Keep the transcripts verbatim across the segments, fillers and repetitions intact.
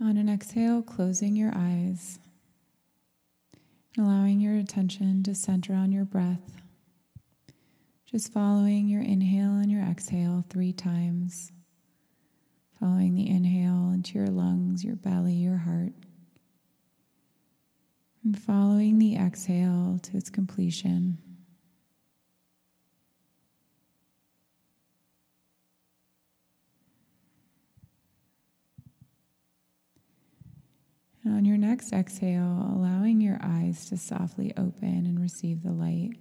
On an exhale, closing your eyes, allowing your attention to center on your breath, just following your inhale and your exhale three times, following the inhale into your lungs, your belly, your heart, and following the exhale to its completion. And on your next exhale, allowing your eyes to softly open and receive the light.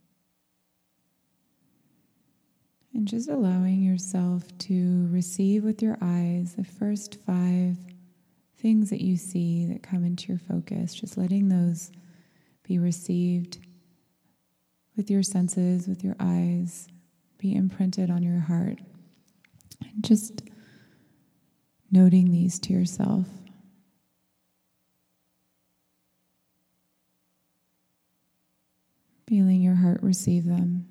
And just allowing yourself to receive with your eyes the first five things that you see that come into your focus, just letting those be received with your senses, with your eyes, be imprinted on your heart. And just noting these to yourself. Feeling your heart receive them.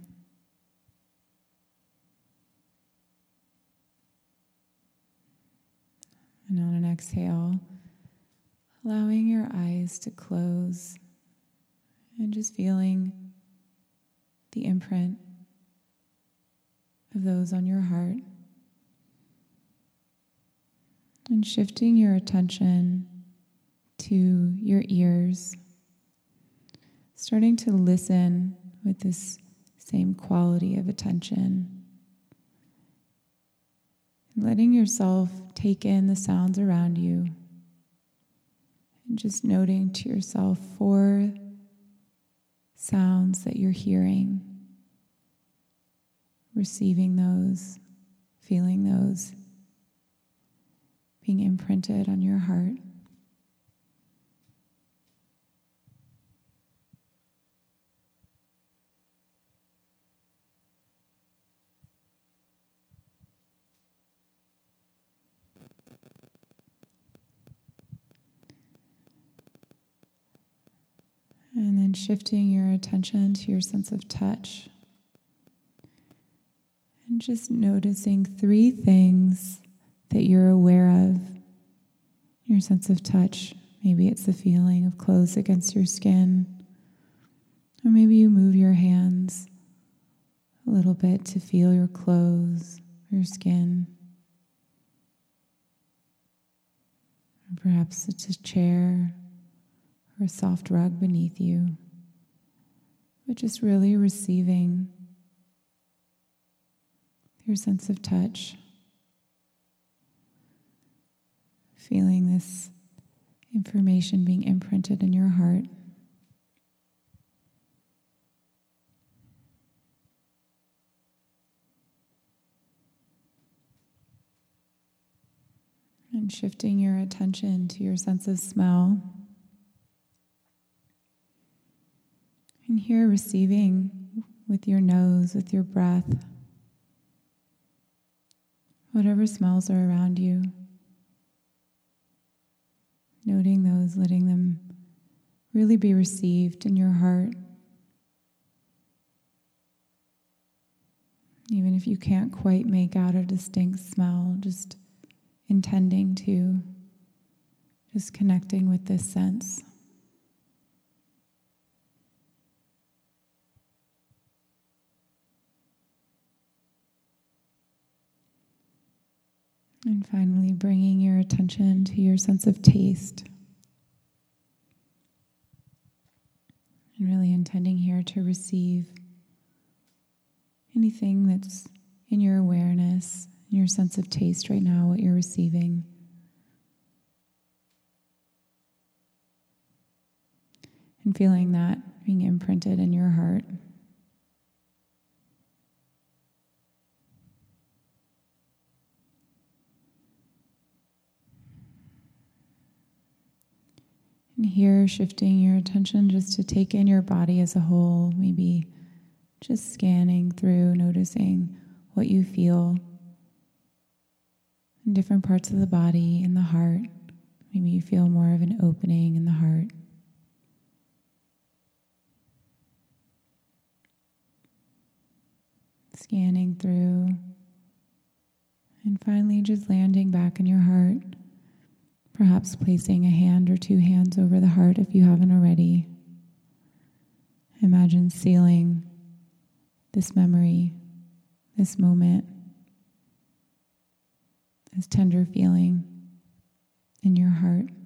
And on an exhale, allowing your eyes to close and just feeling the imprint of those on your heart. And shifting your attention to your ears, starting to listen with this same quality of attention. Letting yourself take in the sounds around you. And just noting to yourself four sounds that you're hearing. Receiving those, feeling those, being imprinted on your heart. And then shifting your attention to your sense of touch. And just noticing three things that you're aware of. Your sense of touch. Maybe it's the feeling of clothes against your skin. Or maybe you move your hands a little bit to feel your clothes, your skin. Or perhaps it's a chair or a soft rug beneath you, but just really receiving your sense of touch, feeling this information being imprinted in your heart. And shifting your attention to your sense of smell. And here receiving with your nose, with your breath, whatever smells are around you. Noting those, letting them really be received in your heart. Even if you can't quite make out a distinct smell, just intending to, just connecting with this sense. And finally, bringing your attention to your sense of taste. And really intending here to receive anything that's in your awareness, in your sense of taste right now, what you're receiving. And feeling that being imprinted in your heart. And here, shifting your attention just to take in your body as a whole, maybe just scanning through, noticing what you feel in different parts of the body, in the heart. Maybe you feel more of an opening in the heart. Scanning through, and finally just landing back in your heart. perhaps placing a hand or two hands over the heart if you haven't already. Imagine sealing this memory, this moment, this tender feeling in your heart.